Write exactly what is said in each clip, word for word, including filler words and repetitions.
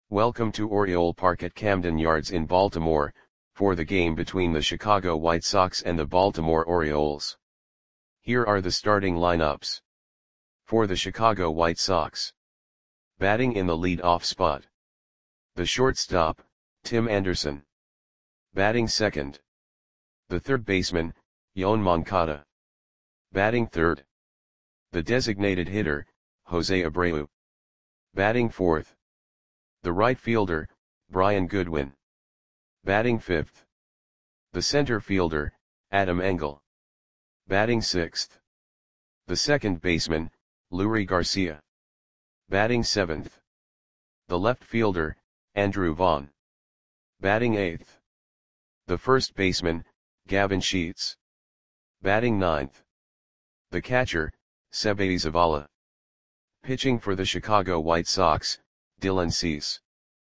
Welcome to Oriole Park at Camden Yards in Baltimore, for the game between the Chicago White Sox and the Baltimore Orioles. Here are the starting lineups. For the Chicago White Sox. Batting in the lead-off spot. The shortstop, Tim Anderson. Batting second. The third baseman, Yoan Moncada. Batting third. The designated hitter, Jose Abreu. Batting fourth. The right fielder, Brian Goodwin. Batting fifth. The center fielder, Adam Engel. Batting sixth. The second baseman, Leury Garcia. Batting seventh. The left fielder, Andrew Vaughn. Batting eighth. The first baseman, Gavin Sheets. Batting ninth. The catcher, Seby Zavala. Pitching for the Chicago White Sox, Dylan Cease.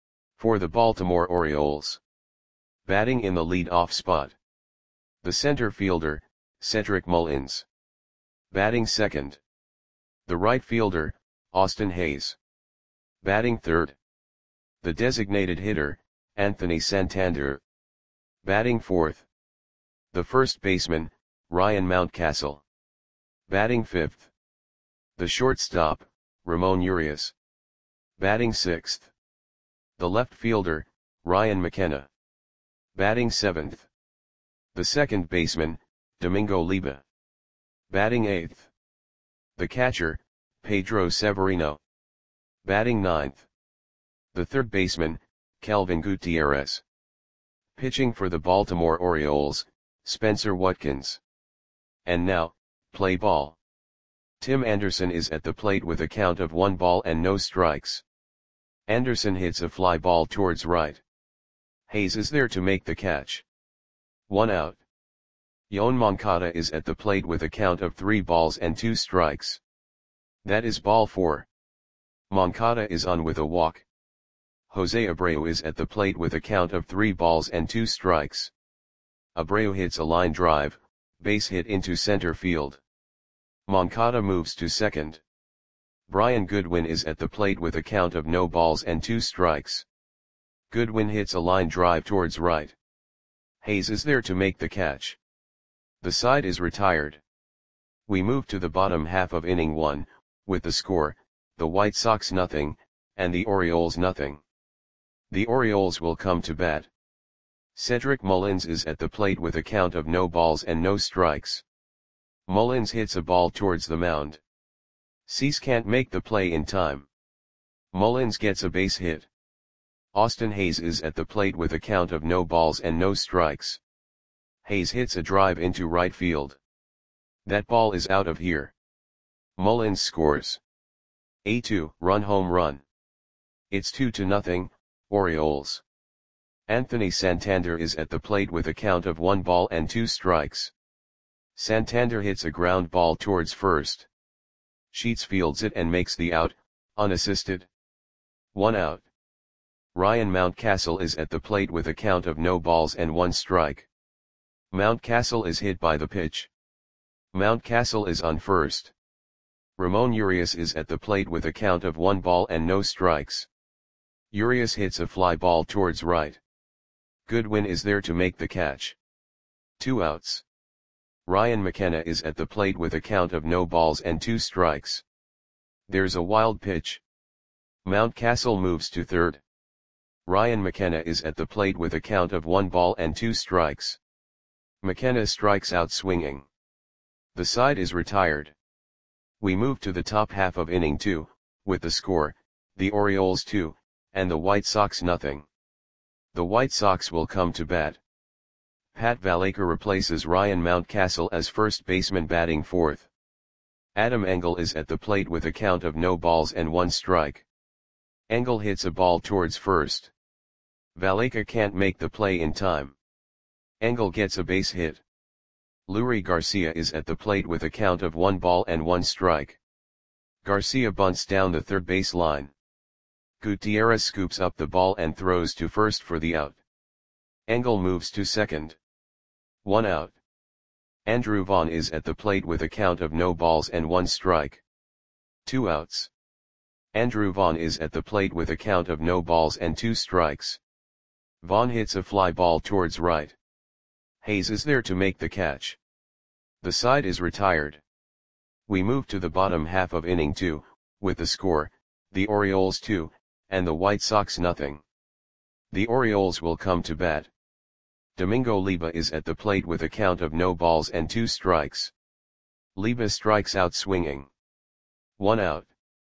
For the Baltimore Orioles. Batting in the lead-off spot. The center fielder, Cedric Mullins. Batting second. The right fielder, Austin Hays. Batting third. The designated hitter, Anthony Santander. Batting fourth. The first baseman, Ryan Mountcastle. Batting fifth. The shortstop, Ramon Urias. Batting sixth. The left fielder, Ryan McKenna. Batting seventh. The second baseman, Domingo Liba. Batting eighth. The catcher, Pedro Severino. Batting ninth. The third baseman, Kelvin Gutierrez. Pitching for the Baltimore Orioles, Spencer Watkins. And now, play ball. Tim Anderson is at the plate with a count of one ball and no strikes. Anderson hits a fly ball towards right. Hays is there to make the catch. One out. Yoan Moncada is at the plate with a count of three balls and two strikes. That is ball four. Moncada is on with a walk. Jose Abreu is at the plate with a count of three balls and two strikes. Abreu hits a line drive, base hit into center field. Moncada moves to second. Brian Goodwin is at the plate with a count of no balls and two strikes. Goodwin hits a line drive towards right. Hays is there to make the catch. The side is retired. We move to the bottom half of inning one, with the score, the White Sox nothing, and the Orioles nothing. The Orioles will come to bat. Cedric Mullins is at the plate with a count of no balls and no strikes. Mullins hits a ball towards the mound. Cease can't make the play in time. Mullins gets a base hit. Austin Hays is at the plate with a count of no balls and no strikes. Hays hits a drive into right field. That ball is out of here. Mullins scores a two-run home run. It's two to nothing, Orioles. Anthony Santander is at the plate with a count of one ball and two strikes. Santander hits a ground ball towards first. Sheets fields it and makes the out, unassisted. One out. Ryan Mountcastle is at the plate with a count of no balls and one strike. Mountcastle is hit by the pitch. Mountcastle is on first. Ramon Urias is at the plate with a count of one ball and no strikes. Urias hits a fly ball towards right. Goodwin is there to make the catch. Two outs. Ryan McKenna is at the plate with a count of no balls and two strikes. There's a wild pitch. Mountcastle moves to third. Ryan McKenna is at the plate with a count of one ball and two strikes. McKenna strikes out swinging. The side is retired. We move to the top half of inning two, with the score, the Orioles two, and the White Sox nothing. The White Sox will come to bat. Pat Valaika replaces Ryan Mountcastle as first baseman batting fourth. Adam Engel is at the plate with a count of no balls and one strike. Engel hits a ball towards first. Valaika can't make the play in time. Engel gets a base hit. Leury Garcia is at the plate with a count of one ball and one strike. Garcia bunts down the third base line. Gutierrez scoops up the ball and throws to first for the out. Engel moves to second. One out. Andrew Vaughn is at the plate with a count of no balls and one strike. Two outs. Andrew Vaughn is at the plate with a count of no balls and two strikes. Vaughn hits a fly ball towards right. Hayes is there to make the catch. The side is retired. We move to the bottom half of inning two, with the score, the Orioles two, and the White Sox nothing. The Orioles will come to bat. Domingo Leyba is at the plate with a count of no balls and two strikes. Leyba strikes out swinging. One out.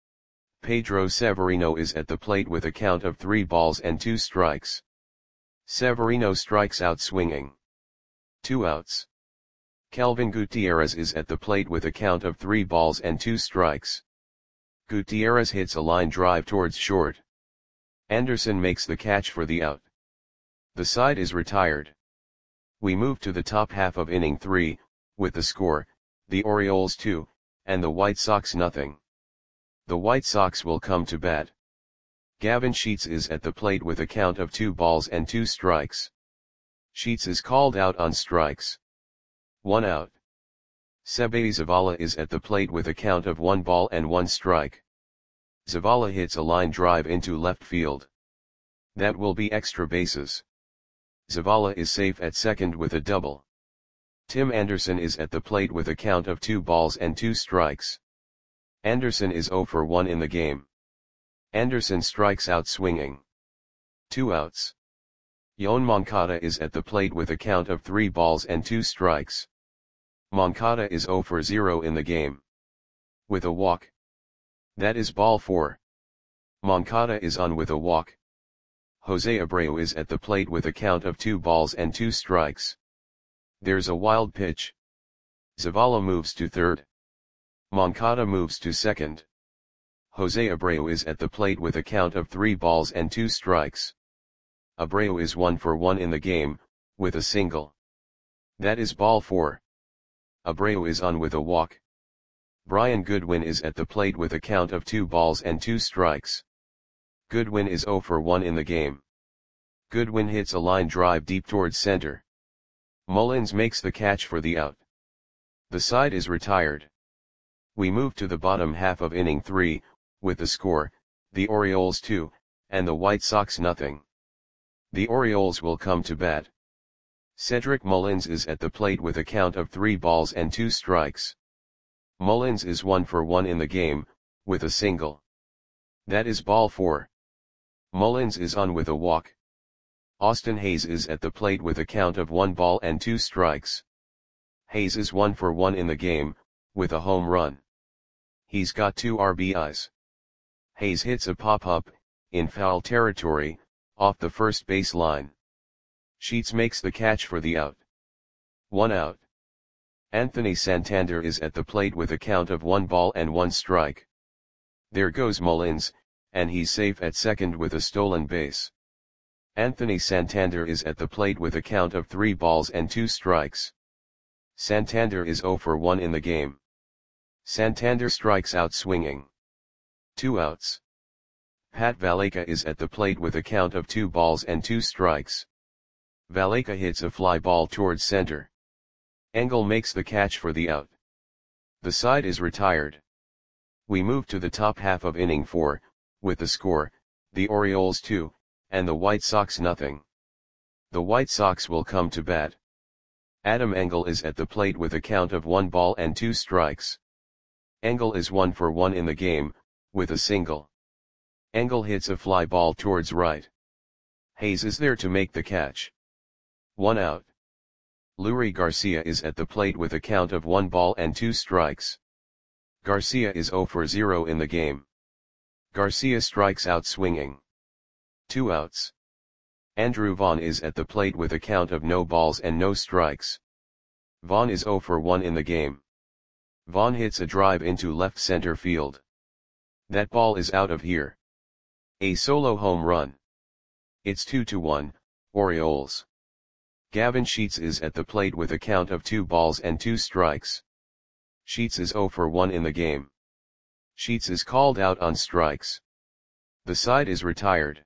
Pedro Severino is at the plate with a count of three balls and two strikes. Severino strikes out swinging. Two outs. Kelvin Gutierrez is at the plate with a count of three balls and two strikes. Gutierrez hits a line drive towards short. Anderson makes the catch for the out. The side is retired. We move to the top half of inning three, with the score, the Orioles two, and the White Sox nothing. The White Sox will come to bat. Gavin Sheets is at the plate with a count of two balls and two strikes. Sheets is called out on strikes. One out. Seby Zavala is at the plate with a count of one ball and one strike. Zavala hits a line drive into left field. That will be extra bases. Zavala is safe at second with a double. Tim Anderson is at the plate with a count of two balls and two strikes. Anderson is zero for one in the game. Anderson strikes out swinging. Two outs. Yoan Moncada is at the plate with a count of three balls and two strikes. Moncada is zero for zero in the game. With a walk. That is ball four. Moncada is on with a walk. Jose Abreu is at the plate with a count of two balls and two strikes. There's a wild pitch. Zavala moves to third. Moncada moves to second. Jose Abreu is at the plate with a count of three balls and two strikes. Abreu is one for one in the game, with a single. That is ball four. Abreu is on with a walk. Brian Goodwin is at the plate with a count of two balls and two strikes. Goodwin is zero for one in the game. Goodwin hits a line drive deep towards center. Mullins makes the catch for the out. The side is retired. We move to the bottom half of inning three, with the score, the Orioles two, and the White Sox nothing. The Orioles will come to bat. Cedric Mullins is at the plate with a count of three balls and two strikes. Mullins is one for one in the game, with a single. That is ball four. Mullins is on with a walk. Austin Hayes is at the plate with a count of one ball and two strikes. Hayes is one for one in the game, with a home run. He's got two R B Is. Hayes hits a pop-up, in foul territory, off the first base line. Sheets makes the catch for the out. One out. Anthony Santander is at the plate with a count of one ball and one strike. There goes Mullins, and he's safe at second with a stolen base. Anthony Santander is at the plate with a count of three balls and two strikes. Santander is zero for one in the game. Santander strikes out swinging. Two outs. Pat Valaika is at the plate with a count of two balls and two strikes. Valaika hits a fly ball towards center. Engel makes the catch for the out. The side is retired. We move to the top half of inning four, with the score, the Orioles two, and the White Sox nothing. The White Sox will come to bat. Adam Engel is at the plate with a count of one ball and two strikes. Engel is one for one in the game, with a single. Engel hits a fly ball towards right. Hayes is there to make the catch. One out. Leury Garcia is at the plate with a count of one ball and two strikes. Garcia is zero for zero in the game. Garcia strikes out swinging. Two outs. Andrew Vaughn is at the plate with a count of no balls and no strikes. Vaughn is zero for one in the game. Vaughn hits a drive into left center field. That ball is out of here. A solo home run. It's two to one, Orioles. Gavin Sheets is at the plate with a count of two balls and two strikes. Sheets is zero for one in the game. Sheets is called out on strikes. The side is retired.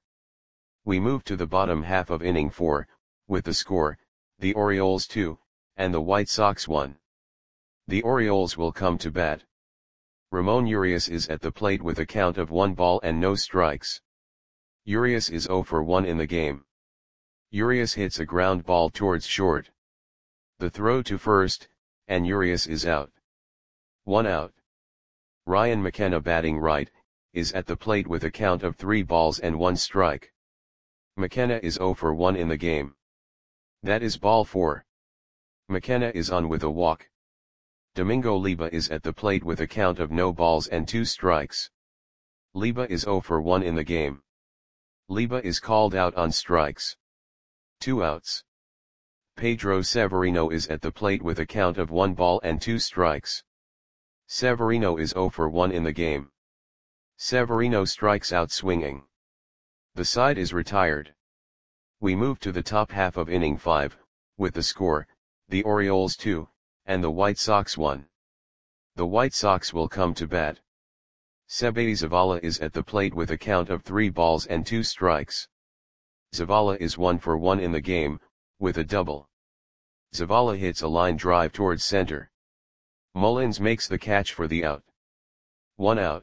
We move to the bottom half of inning four, with the score, the Orioles two, and the White Sox one. The Orioles will come to bat. Ramon Urias is at the plate with a count of one ball and no strikes. Urias is zero for one in the game. Urias hits a ground ball towards short. The throw to first, and Urias is out. One out. Ryan McKenna, batting right, is at the plate with a count of three balls and one strike. McKenna is zero for one in the game. That is ball four. McKenna is on with a walk. Domingo Leyba is at the plate with a count of no balls and two strikes. Leyba is zero for one in the game. Leyba is called out on strikes. Two outs. Pedro Severino is at the plate with a count of one ball and two strikes. Severino is zero for one in the game. Severino strikes out swinging. The side is retired. We move to the top half of inning five, with the score, the Orioles two, and the White Sox one. The White Sox will come to bat. Seby Zavala is at the plate with a count of three balls and two strikes. Zavala is one for one in the game, with a double. Zavala hits a line drive towards center. Mullins makes the catch for the out. One out.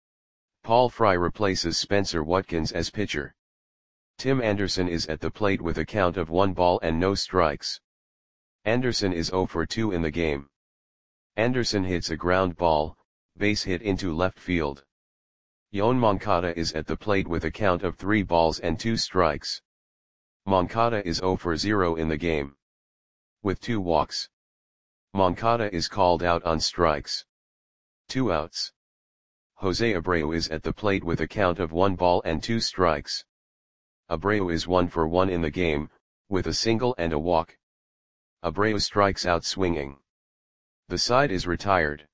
Paul Fry replaces Spencer Watkins as pitcher. Tim Anderson is at the plate with a count of one ball and no strikes. Anderson is zero for two in the game. Anderson hits a ground ball, base hit into left field. Yoan Moncada is at the plate with a count of three balls and two strikes. Moncada is zero for zero in the game. With two walks. Moncada is called out on strikes. Two outs. Jose Abreu is at the plate with a count of one ball and two strikes. Abreu is one for one in the game, with a single and a walk. Abreu strikes out swinging. The side is retired.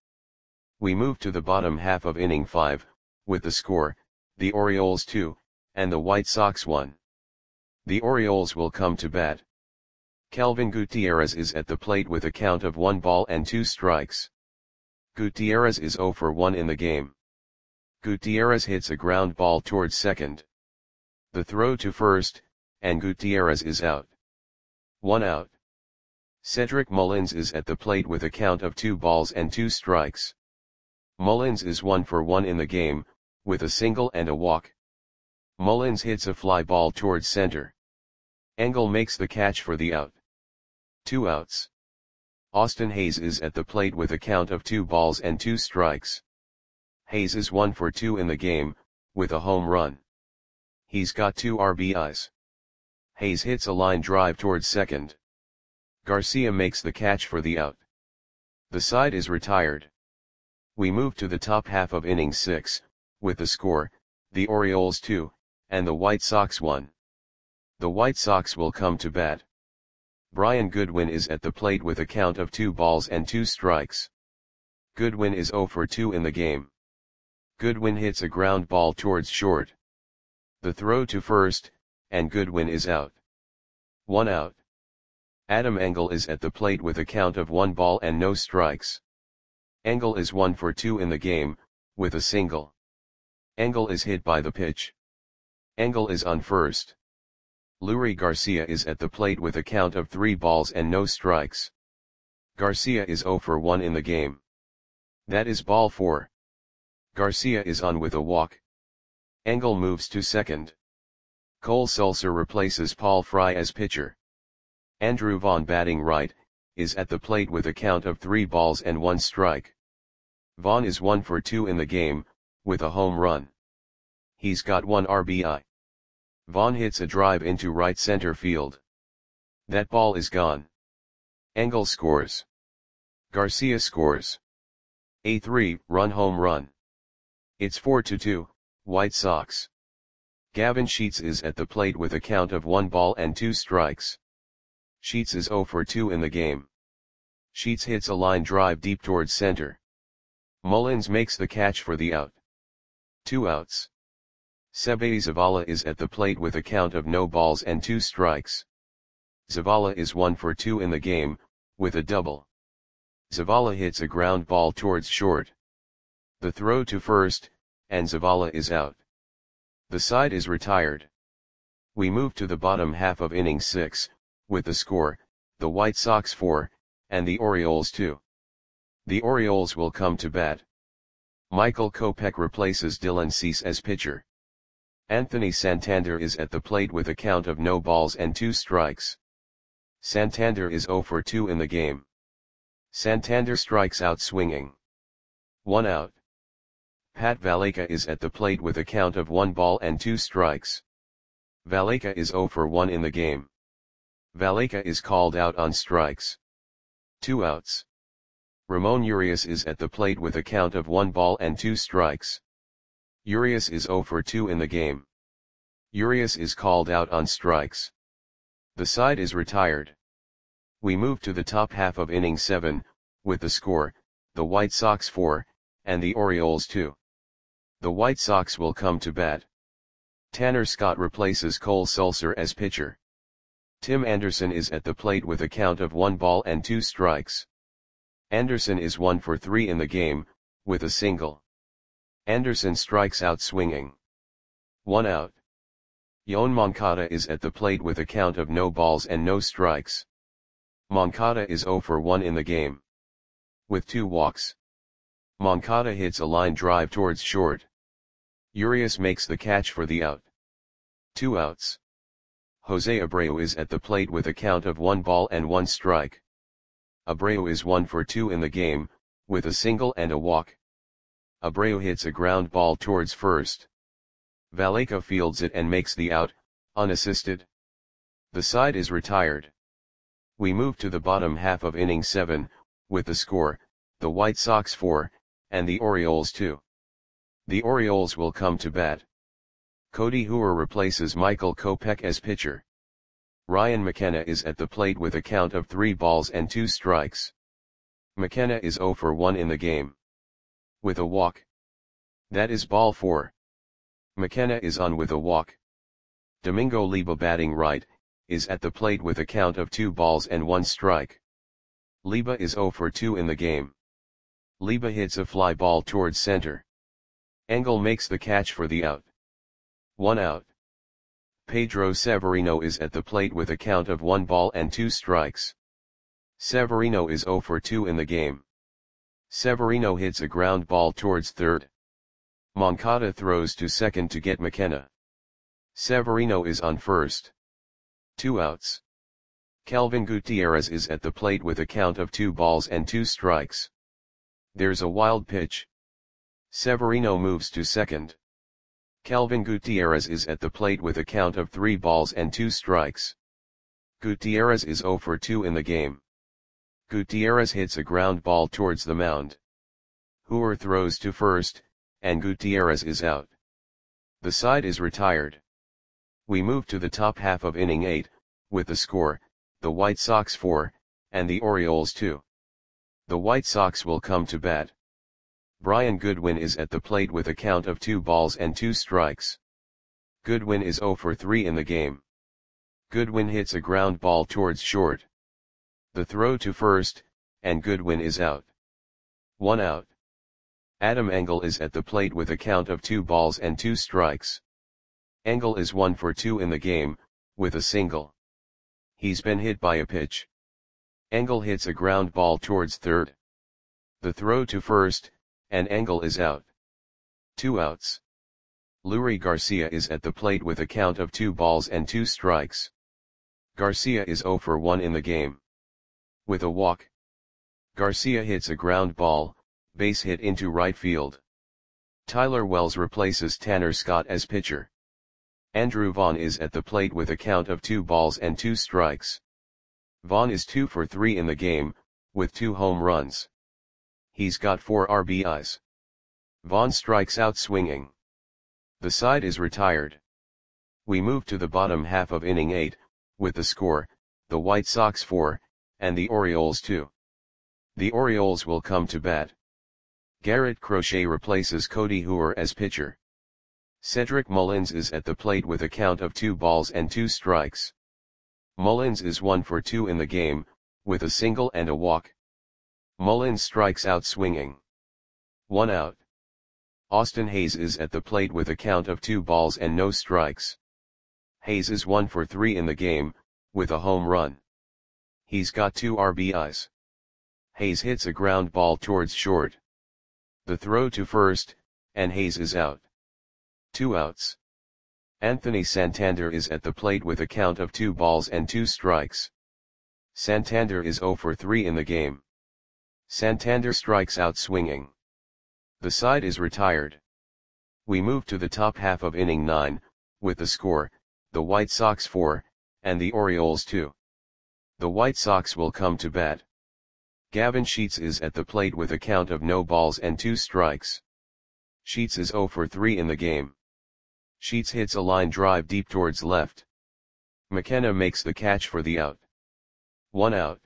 We move to the bottom half of inning five, with the score, the Orioles two, and the White Sox one. The Orioles will come to bat. Kelvin Gutierrez is at the plate with a count of one ball and two strikes. Gutierrez is zero for one in the game. Gutierrez hits a ground ball towards second. The throw to first, and Gutierrez is out. One out. Cedric Mullins is at the plate with a count of two balls and two strikes. Mullins is one for one in the game, with a single and a walk. Mullins hits a fly ball towards center. Engel makes the catch for the out. Two outs. Austin Hayes is at the plate with a count of two balls and two strikes. Hayes is one for two in the game, with a home run. He's got two R B Is. Hayes hits a line drive towards second. Garcia makes the catch for the out. The side is retired. We move to the top half of inning six, with the score, the Orioles two, and the White Sox one. The White Sox will come to bat. Brian Goodwin is at the plate with a count of two balls and two strikes. Goodwin is zero for two in the game. Goodwin hits a ground ball towards short. The throw to first, and Goodwin is out. One out. Adam Engel is at the plate with a count of one ball and no strikes. Engel is one for two in the game, with a single. Engel is hit by the pitch. Engel is on first. Leury Garcia is at the plate with a count of three balls and no strikes. Garcia is zero for one in the game. That is ball four. Garcia is on with a walk. Engel moves to second. Cole Sulser replaces Paul Fry as pitcher. Andrew Vaughn, batting right, is at the plate with a count of three balls and one strike. Vaughn is one for two in the game, with a home run. He's got one R B I. Vaughn hits a drive into right center field. That ball is gone. Engel scores. Garcia scores. A three-run home run. It's four to two, White Sox. Gavin Sheets is at the plate with a count of one ball and two strikes. Sheets is zero for two in the game. Sheets hits a line drive deep towards center. Mullins makes the catch for the out. Two outs. Seby Zavala is at the plate with a count of no balls and two strikes. Zavala is one for two in the game, with a double. Zavala hits a ground ball towards short. The throw to first, and Zavala is out. The side is retired. We move to the bottom half of inning six, with the score, the White Sox four, and the Orioles two. The Orioles will come to bat. Michael Kopech replaces Dylan Cease as pitcher. Anthony Santander is at the plate with a count of no balls and two strikes. Santander is zero for two in the game. Santander strikes out swinging. One out. Pat Valaika is at the plate with a count of one ball and two strikes. Valaika is zero for one in the game. Valaika is called out on strikes. Two outs. Ramon Urias is at the plate with a count of one ball and two strikes. Urias is zero for two in the game. Urias is called out on strikes. The side is retired. We move to the top half of inning seven, with the score, the White Sox four, and the Orioles two. The White Sox will come to bat. Tanner Scott replaces Cole Sulser as pitcher. Tim Anderson is at the plate with a count of one ball and two strikes. Anderson is one for three in the game, with a single. Anderson strikes out swinging. One out. Yoan Moncada is at the plate with a count of no balls and no strikes. Moncada is zero for one in the game. With two walks. Moncada hits a line drive towards short. Urias makes the catch for the out. Two outs. Jose Abreu is at the plate with a count of one ball and one strike. Abreu is one for two in the game, with a single and a walk. Abreu hits a ground ball towards first. Valaika fields it and makes the out, unassisted. The side is retired. We move to the bottom half of inning seven, with the score, the White Sox four, and the Orioles two. The Orioles will come to bat. Cody Hooer replaces Michael Kopech as pitcher. Ryan McKenna is at the plate with a count of three balls and two strikes. McKenna is zero for one in the game. With a walk. That is ball four. McKenna is on with a walk. Domingo Leba, batting right, is at the plate with a count of two balls and one strike. Leba is zero for two in the game. Leba hits a fly ball towards center. Engel makes the catch for the out. One out. Pedro Severino is at the plate with a count of one ball and two strikes. Severino is zero for two in the game. Severino hits a ground ball towards third. Moncada throws to second to get McKenna. Severino is on first. Two outs. Kelvin Gutierrez is at the plate with a count of two balls and two strikes. There's a wild pitch. Severino moves to second. Kelvin Gutierrez is at the plate with a count of three balls and two strikes. Gutierrez is zero for two in the game. Gutierrez hits a ground ball towards the mound. Hooer throws to first, and Gutierrez is out. The side is retired. We move to the top half of inning eight, with the score, the White Sox four, and the Orioles two. The White Sox will come to bat. Brian Goodwin is at the plate with a count of two balls and two strikes. Goodwin is zero for three in the game. Goodwin hits a ground ball towards short. The throw to first, and Goodwin is out. One out. Adam Engel is at the plate with a count of two balls and two strikes. Engel is one for two in the game, with a single. He's been hit by a pitch. Engel hits a ground ball towards third. The throw to first, and Engel is out. Two outs. Leury Garcia is at the plate with a count of two balls and two strikes. Garcia is zero for one in the game. With a walk. Garcia hits a ground ball, base hit into right field. Tyler Wells replaces Tanner Scott as pitcher. Andrew Vaughn is at the plate with a count of two balls and two strikes. Vaughn is two for three in the game, with two home runs. He's got four R B Is. Vaughn strikes out swinging. The side is retired. We move to the bottom half of inning eight, with the score, the White Sox four, and the Orioles two. The Orioles will come to bat. Garrett Crochet replaces Cody Hooer as pitcher. Cedric Mullins is at the plate with a count of two balls and two strikes. Mullins is one for two in the game, with a single and a walk. Mullins strikes out swinging. One out. Austin Hayes is at the plate with a count of two balls and no strikes. Hayes is one for three in the game, with a home run. He's got two R B Is. Hayes hits a ground ball towards short. The throw to first, and Hayes is out. Two outs. Anthony Santander is at the plate with a count of two balls and two strikes. Santander is oh for three in the game. Santander strikes out swinging. The side is retired. We move to the top half of inning nine, with the score, the White Sox four, and the Orioles two. The White Sox will come to bat. Gavin Sheets is at the plate with a count of no balls and two strikes. Sheets is oh for three in the game. Sheets hits a line drive deep towards left. McKenna makes the catch for the out. One out.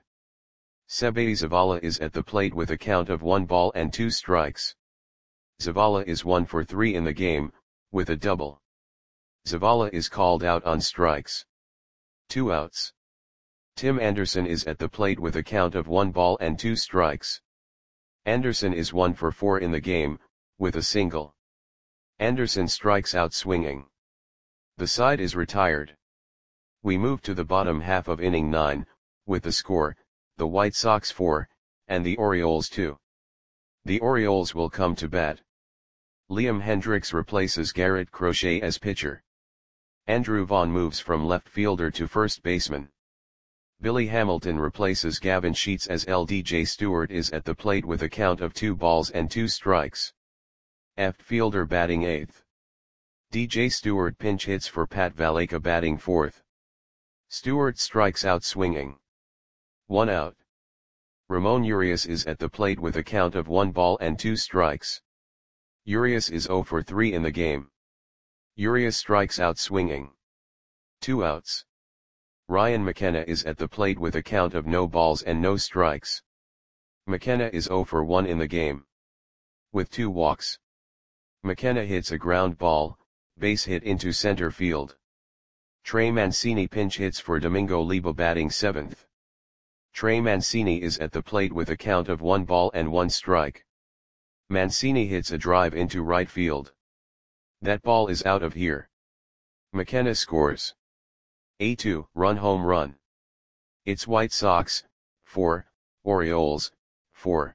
Seby Zavala is at the plate with a count of one ball and two strikes. Zavala is one for three in the game, with a double. Zavala is called out on strikes. Two outs. Tim Anderson is at the plate with a count of one ball and two strikes. Anderson is one for four in the game, with a single. Anderson strikes out swinging. The side is retired. We move to the bottom half of inning nine, with the score, the White Sox four, and the Orioles two. The Orioles will come to bat. Liam Hendriks replaces Garrett Crochet as pitcher. Andrew Vaughn moves from left fielder to first baseman. Billy Hamilton replaces Gavin Sheets as L D J Stewart is at the plate with a count of two balls and two strikes. Left fielder batting eighth. D J Stewart pinch hits for Pat Valaika batting fourth. Stewart strikes out swinging. One out. Ramon Urias is at the plate with a count of one ball and two strikes. Urias is oh for three in the game. Urias strikes out swinging. Two outs. Ryan McKenna is at the plate with a count of no balls and no strikes. McKenna is oh for one in the game. With two walks. McKenna hits a ground ball, base hit into center field. Trey Mancini pinch hits for Domingo Leba batting seventh. Trey Mancini is at the plate with a count of one ball and one strike. Mancini hits a drive into right field. That ball is out of here. McKenna scores. A two run home run. It's White Sox, four, Orioles, four.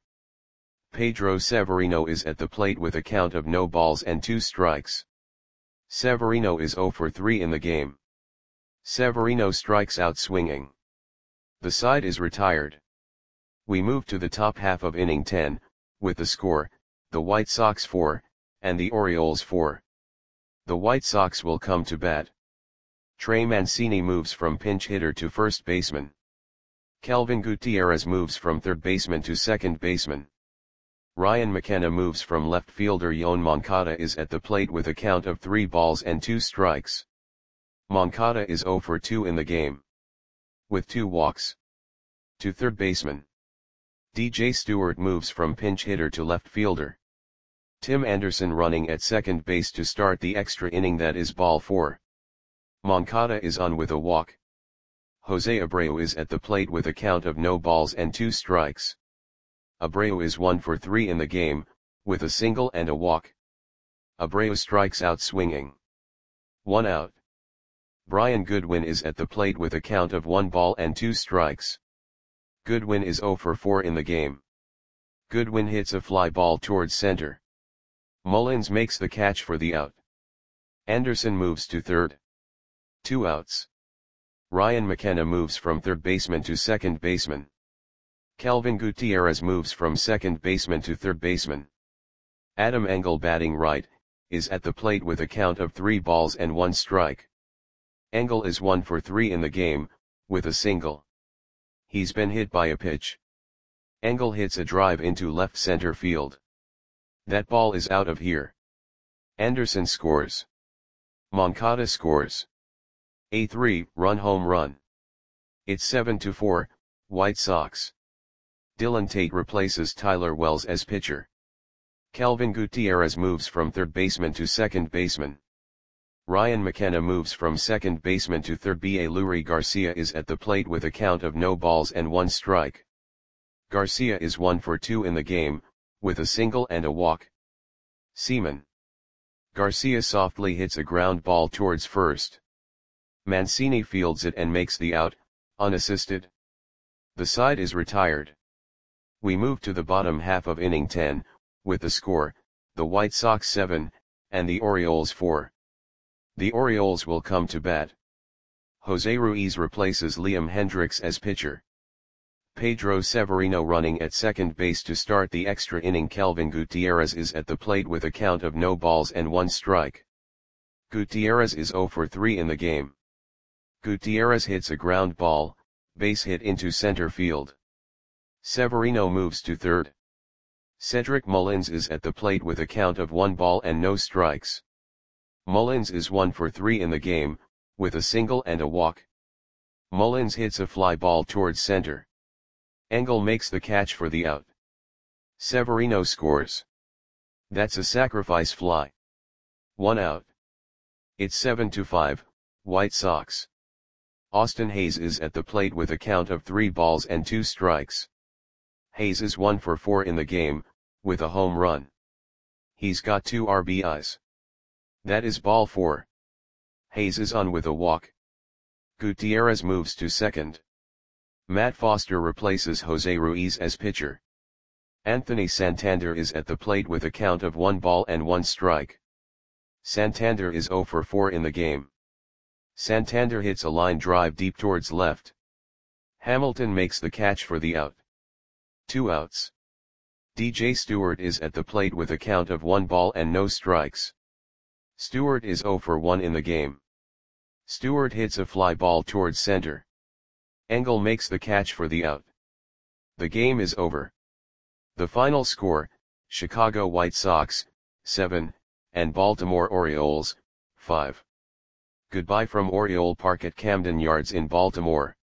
Pedro Severino is at the plate with a count of no balls and two strikes. Severino is oh for three in the game. Severino strikes out swinging. The side is retired. We move to the top half of inning ten, with the score, the White Sox four, and the Orioles four. The White Sox will come to bat. Trey Mancini moves from pinch hitter to first baseman. Kelvin Gutierrez moves from third baseman to second baseman. Ryan McKenna moves from left fielder. Yoan Moncada is at the plate with a count of three balls and two strikes. Moncada is oh for two in the game. With two walks. To third baseman. D J Stewart moves from pinch hitter to left fielder. Tim Anderson running at second base to start the extra inning, that is ball four. Moncada is on with a walk. Jose Abreu is at the plate with a count of no balls and two strikes. Abreu is one for three in the game, with a single and a walk. Abreu strikes out swinging. One out. Brian Goodwin is at the plate with a count of one ball and two strikes. Goodwin is oh for four in the game. Goodwin hits a fly ball towards center. Mullins makes the catch for the out. Anderson moves to third. Two outs. Ryan McKenna moves from third baseman to second baseman. Kelvin Gutierrez moves from second baseman to third baseman. Adam Engel batting right, is at the plate with a count of three balls and one strike. Engel is one for three in the game, with a single. He's been hit by a pitch. Engel hits a drive into left center field. That ball is out of here. Anderson scores. Moncada scores. A three run home run. It's seven to four, White Sox. Dylan Tate replaces Tyler Wells as pitcher. Kelvin Gutierrez moves from third baseman to second baseman. Ryan McKenna moves from second baseman to third. Luis Garcia is at the plate with a count of no balls and one strike. Garcia is one for two in the game, with a single and a walk. Seaman. Garcia softly hits a ground ball towards first. Mancini fields it and makes the out, unassisted. The side is retired. We move to the bottom half of inning ten, with the score, the White Sox seven, and the Orioles four. The Orioles will come to bat. Jose Ruiz replaces Liam Hendriks as pitcher. Pedro Severino running at second base to start the extra inning. Kelvin Gutierrez is at the plate with a count of no balls and one strike. Gutierrez is zero for three in the game. Gutierrez hits a ground ball, base hit into center field. Severino moves to third. Cedric Mullins is at the plate with a count of one ball and no strikes. Mullins is one for three in the game, with a single and a walk. Mullins hits a fly ball towards center. Engel makes the catch for the out. Severino scores. That's a sacrifice fly. One out. It's seven to five, White Sox. Austin Hayes is at the plate with a count of three balls and two strikes. Hayes is one for four in the game, with a home run. He's got two R B Is. That is ball four. Hayes is on with a walk. Gutierrez moves to second. Matt Foster replaces Jose Ruiz as pitcher. Anthony Santander is at the plate with a count of one ball and one strike. Santander is zero for four in the game. Santander hits a line drive deep towards left. Hamilton makes the catch for the out. Two outs. D J Stewart is at the plate with a count of one ball and no strikes. Stewart is zero for one in the game. Stewart hits a fly ball towards center. Engel makes the catch for the out. The game is over. The final score, Chicago White Sox, seven, and Baltimore Orioles, five. Goodbye from Oriole Park at Camden Yards in Baltimore.